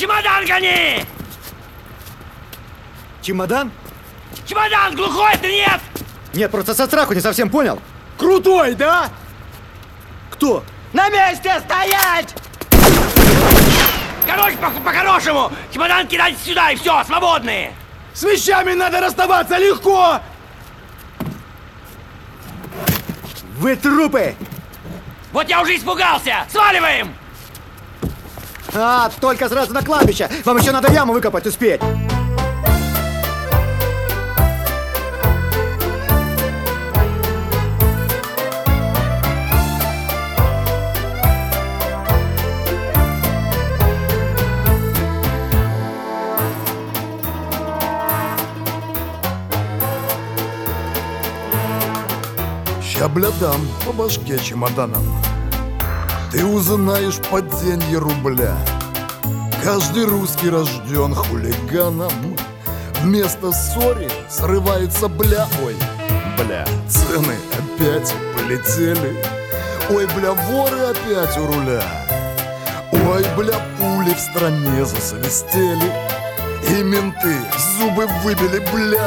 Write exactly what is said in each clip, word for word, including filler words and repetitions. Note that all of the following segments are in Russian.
Чемодан гони! Чемодан? Чемодан, глухой ты, нет? Нет, просто со страху не совсем понял. Крутой, да? Кто? На месте стоять! Короче, по- по-хорошему, чемодан кидайте сюда и все, свободные! С вещами надо расставаться легко! Вы трупы! Вот я уже испугался! Сваливаем! А, только сразу на кладбище! Вам еще надо яму выкопать успеть! Ща блядам по башке чемоданом. Ты узнаешь паденье рубля. Каждый русский рожден хулиганом. Вместо ссори срывается бля. Ой, бля, цены опять полетели. Ой, бля, воры опять у руля. Ой, бля, пули в стране засвистели. И менты зубы выбили, бля.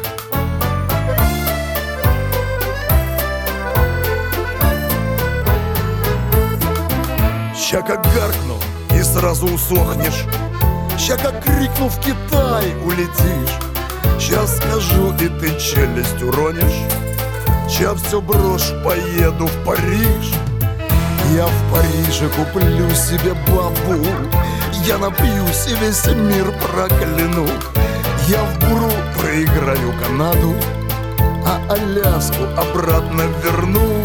Ща как гаркну и сразу усохнешь. Ща как крикну в Китай улетишь. Ща скажу и ты челюсть уронишь. Ща все брошь, поеду в Париж. Я в Париже куплю себе бабу. Я напьюсь и весь мир прокляну. Я в буру проиграю Канаду, а Аляску обратно верну.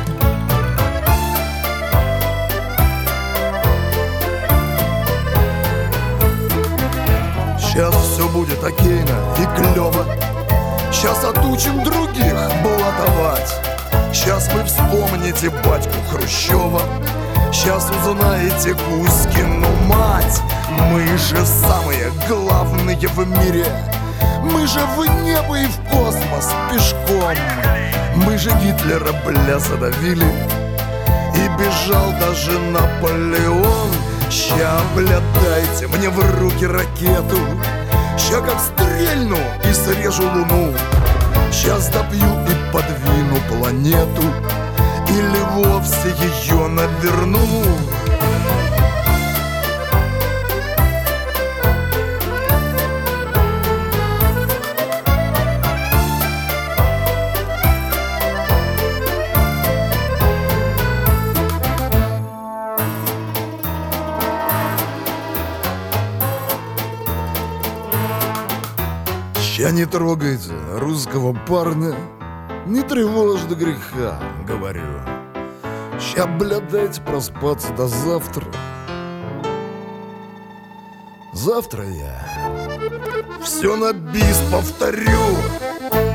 Сейчас все будет окейно и клево. Сейчас отучим других блатовать. Сейчас вы вспомните батьку Хрущева. Сейчас узнаете Кузькину мать. Мы же самые главные в мире. Мы же в небо и в космос пешком. Мы же Гитлера, бля, задавили. И бежал даже Наполеон. Ща, бля, дайте мне в руки ракету. Ща как стрельну и срежу луну. Щас добью и подвину планету. Или вовсе ее наверну. Ща не трогайте русского парня, не тревожь до греха, говорю. Ща, бля, дайте проспаться до завтра. Завтра я все на бис повторю.